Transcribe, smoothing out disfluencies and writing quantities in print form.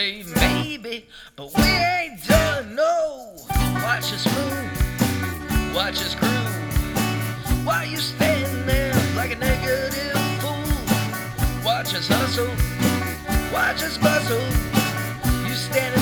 say maybe, but we ain't done, no. Watch us move, watch us groove. Why you standing there like a negative fool? Watch us hustle, watch us bustle. You standing